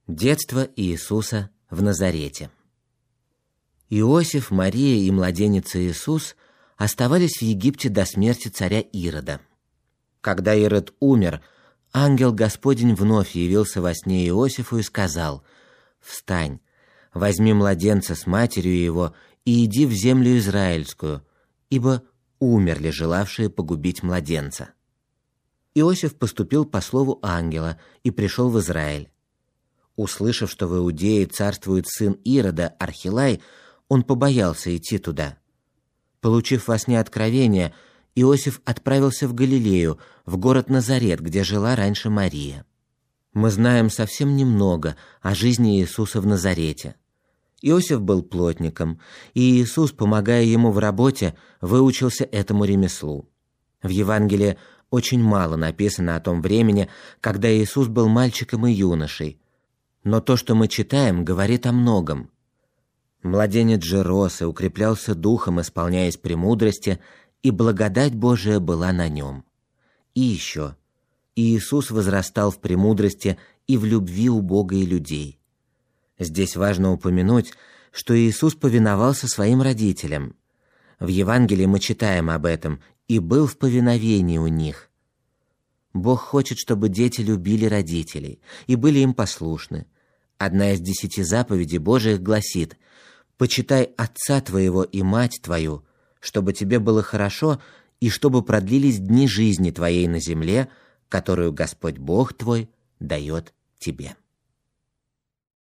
Детство Иисуса в Назарете. Иосиф, Мария и младенец Иисус оставались в Египте до смерти царя Ирода. Когда Ирод умер, ангел Господень вновь явился во сне Иосифу и сказал: «Встань, возьми младенца с матерью его и иди в землю израильскую, ибо умерли желавшие погубить младенца». Иосиф поступил по слову ангела и пришел в Израиль. Услышав, что в Иудее царствует сын Ирода, Архилай, он побоялся идти туда. Получив во сне откровение, Иосиф отправился в Галилею, в город Назарет, где жила раньше Мария. Мы знаем совсем немного о жизни Иисуса в Назарете. Иосиф был плотником, и Иисус, помогая ему в работе, выучился этому ремеслу. В Евангелии очень мало написано о том времени, когда Иисус был мальчиком и юношей, но то, что мы читаем, говорит о многом. Младенец же рос и укреплялся духом, исполняясь премудрости, и благодать Божия была на нем. И еще, Иисус возрастал в премудрости и в любви у Бога и людей. Здесь важно упомянуть, что Иисус повиновался своим родителям. В Евангелии мы читаем об этом: «И был в повиновении у них». Бог хочет, чтобы дети любили родителей и были им послушны. Одна из 10 заповедей Божиих гласит: «Почитай отца твоего и мать твою, чтобы тебе было хорошо и чтобы продлились дни жизни твоей на земле, которую Господь Бог твой дает тебе».